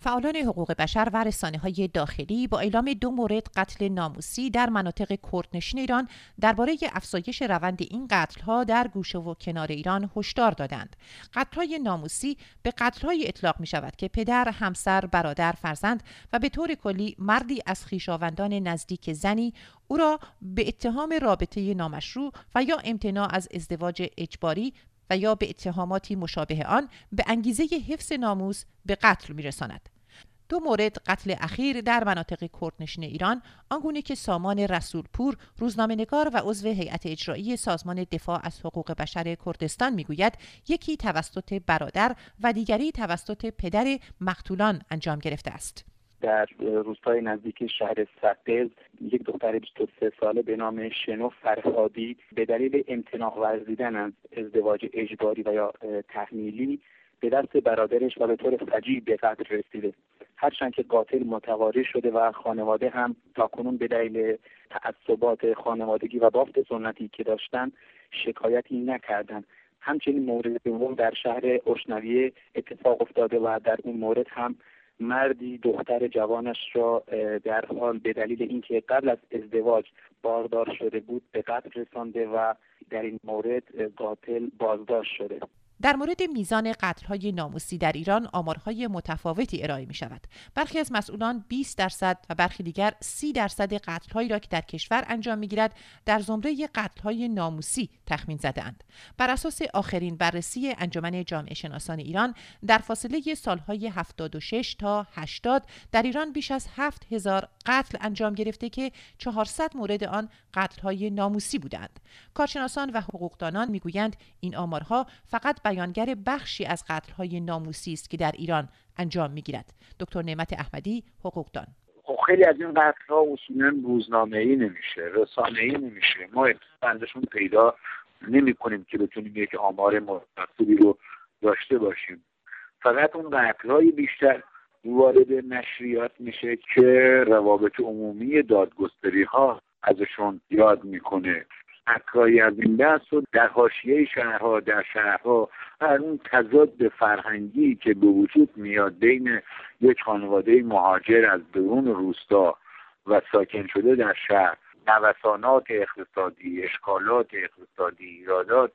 فعالان حقوق بشر و رسانه‌های داخلی با اعلام 2 مورد قتل ناموسی در مناطق کردنشین ایران درباره افزایش روند این قتل‌ها در گوشه و کنار ایران هشدار دادند. قتل‌های ناموسی به قتل‌های اطلاق می‌شود که پدر، همسر، برادر، فرزند و به طور کلی مردی از خویشاوندان نزدیک زنی او را به اتهام رابطه نامشروع و یا امتناع از ازدواج اجباری و یا به اتهاماتی مشابه آن به انگیزه حفظ ناموس به قتل می‌رساند. 2 مورد قتل اخیر در مناطق کردنشین ایران آنگونه که سامان رسولپور، روزنامه‌نگار و عضو هیئت اجرایی سازمان دفاع از حقوق بشر کردستان میگوید یکی توسط برادر و دیگری توسط پدر مقتولان انجام گرفته است. در روستای نزدیک شهر سقز یک دختر 23 ساله به نام شنو فرهادی به دلیل امتناع ورزیدن از ازدواج اجباری و یا تحمیلی به دست برادرش و به طور فجیع به قتل رسیده. هرچند که قاتل متواری شده و خانواده هم تاکنون به دلیل تعصبات خانوادگی و بافت سنتی که داشتن شکایتی نکردند. همچنین مورد دوم در شهر اشنویه اتفاق افتاده و در اون مورد هم مردی دختر جوانش را در حال به دلیل اینکه قبل از ازدواج باردار شده بود به قتل رسانده و در این مورد قاتل بازداشت شده. در مورد میزان قتل‌های ناموسی در ایران آمارهای متفاوتی ارائه می‌شود. برخی از مسئولان 20% و برخی دیگر 30% قتل‌هایی را که در کشور انجام می‌گیرد در زمره قتل‌های ناموسی تخمین زده‌اند. بر اساس آخرین بررسی انجمن جامعه شناسان ایران در فاصله سال‌های 76 تا 80 در ایران بیش از 7000 قتل انجام گرفته که 400 مورد آن قتل‌های ناموسی بودند. کارشناسان و حقوقدانان می‌گویند این آمارها فقط بیانگر بخشی از قتل‌های ناموسی است که در ایران انجام می‌گیرد. دکتر نعمت احمدی، حقوقدان: خیلی از این قتل‌ها اصولاً روزنامه‌ای نمیشه، رسانه‌ای نمیشه. ما اطلاعشون پیدا نمی‌کنیم که بتونیم یک آمار متفاوتی رو داشته باشیم. فقط اون قتل‌های بیشتر وارد نشریات میشه که روابط عمومی دادگستری‌ها ازشون یاد میکنه. حکایی از این دست و در حاشیه شهرها، در شهرها اون تضاد فرهنگی که به وجود میاد بین یک خانواده مهاجر از درون روستا و ساکن شده در شهر، نوسانات اقتصادی، اشکالات اقتصادی، ایرادات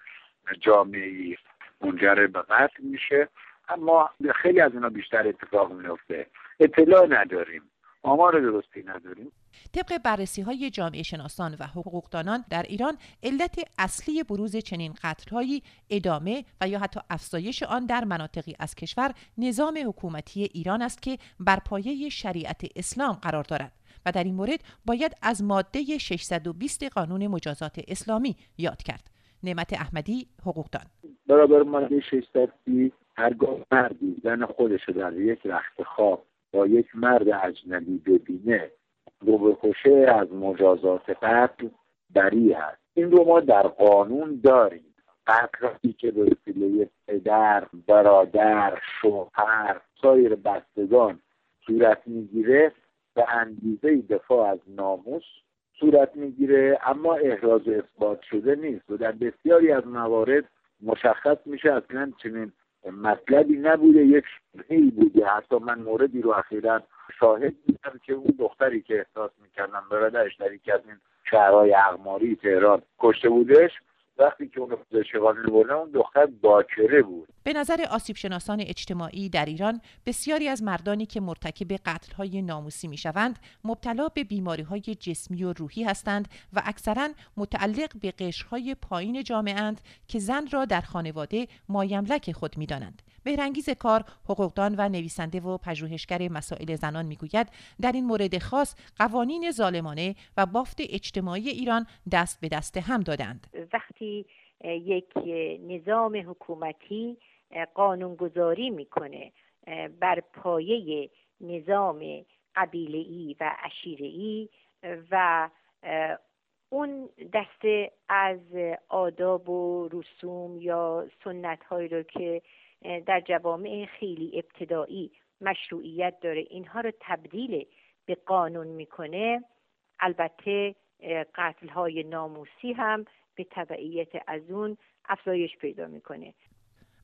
جامعی منجر به قتل میشه. اما خیلی از اینا بیشتر اتفاق میفته. اطلاع نداریم، آمار درستی نداریم. طبق بررسی‌های جامعه شناسان و حقوقدانان در ایران علت اصلی بروز چنین قتل‌هایی ادامه و یا حتی افزایش آن در مناطقی از کشور نظام حکومتی ایران است که بر پایه شریعت اسلام قرار دارد و در این مورد باید از ماده 620 قانون مجازات اسلامی یاد کرد. نعمت احمدی، حقوقدان: برابر ماده 630 هرگاه مردی زن خودش در یک رخت خواب با یک مرد اجنبی ببینه رو بکشه از مجازات قتل بری هست. این رو ما در قانون داریم. قتلی که به وسیله پدر، برادر، شوهر، سایر بستگان صورت میگیره به انگیزه دفاع از ناموس صورت میگیره، اما احراز اثبات شده نیست و در بسیاری از موارد مشخص میشه اصلا چنین مطلبی نبوده، یک شبهه‌ای بوده. حتی من موردی رو اخیراً شاهد بودم که اون دختری که احساس میکردم برادرش در یکی از این شهرهای اقماری تهران کشته بودش، وقتی که اون رو پزشکی قانونی بردن اون دختر باکره بود. به نظر آسیب شناسان اجتماعی در ایران بسیاری از مردانی که مرتکب قتل‌های ناموسی میشوند مبتلا به بیماری‌های جسمی و روحی هستند و اکثراً متعلق به قشرهای پایین جامعه اند که زن را در خانواده مایملک خود می‌دانند. بهرنگیز کار، حقوقدان و نویسنده و پژوهشگر مسائل زنان میگوید در این مورد خاص قوانین ظالمانه و بافت اجتماعی ایران دست به دست هم دادند. وقتی یک نظام حکومتی قانونگذاری میکنه بر پایه نظام قبیله‌ای و عشیره‌ای و اون دسته از آداب و رسوم یا سنت‌هایی رو که در جوامع خیلی ابتدایی مشروعیت داره اینها رو تبدیل به قانون میکنه، البته قتل‌های ناموسی هم به تبعیت از اون افزایش پیدا میکنه.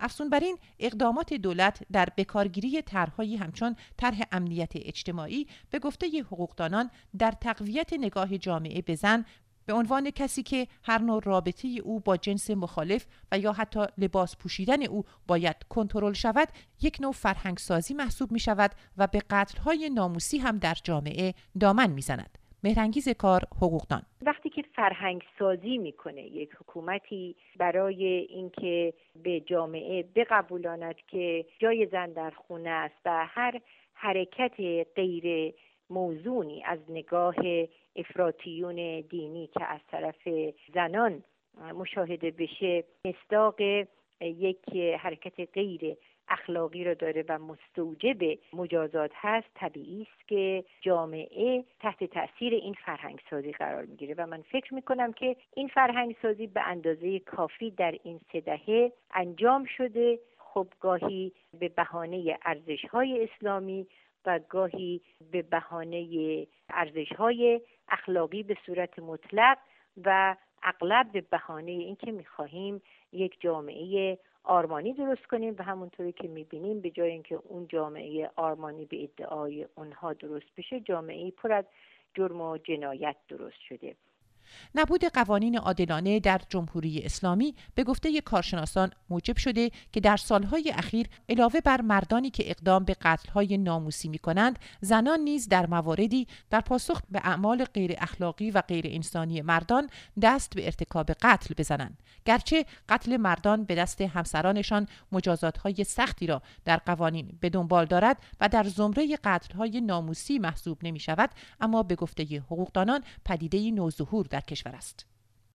افزون بر این، اقدامات دولت در بکارگیری طرح‌هایی همچون طرح امنیت اجتماعی به گفته حقوقدانان در تقویت نگاه جامعه به زن به عنوان کسی که هر نوع رابطه او با جنس مخالف و یا حتی لباس پوشیدن او باید کنترل شود، یک نوع فرهنگ سازی محسوب می شود و به قتل‌های ناموسی هم در جامعه دامن می زند. مهرانگیز کار، حقوقدان: وقتی که فرهنگ سازی میکنه یک حکومتی برای اینکه به جامعه بقبولاند که جای زن در خونه است و هر حرکت غیر موزونی از نگاه افراطیون دینی که از طرف زنان مشاهده بشه مصداق یک حرکت غیر اخلاقی رو داره و مستوجب مجازات هست، طبیعی است که جامعه تحت تأثیر این فرهنگ سازی قرار میگیره و من فکر میکنم که این فرهنگ سازی به اندازه کافی در این 3 دهه انجام شده. خب گاهی به بهانه ارزش‌های اسلامی و گاهی به بهانه ارزش‌های اخلاقی به صورت مطلق و اغلب به بهانه اینکه می‌خواهیم یک جامعه آرمانی درست کنیم و همونطوری که می‌بینیم به جای اینکه اون جامعه آرمانی به ادعای اونها درست بشه، جامعه پر از جرم و جنایت درست شده. نبود قوانین عادلانه در جمهوری اسلامی به گفته کارشناسان موجب شده که در سالهای اخیر علاوه بر مردانی که اقدام به قتل‌های ناموسی می‌کنند، زنان نیز در مواردی در پاسخ به اعمال غیر اخلاقی و غیر انسانی مردان دست به ارتکاب قتل بزنند. گرچه قتل مردان به دست همسرانشان مجازات‌های سختی را در قوانین به دنبال دارد و در زمره قتل‌های ناموسی محسوب نمی‌شود، اما به گفته حقوقدانان پدیده‌ای نوظهور در کشور است.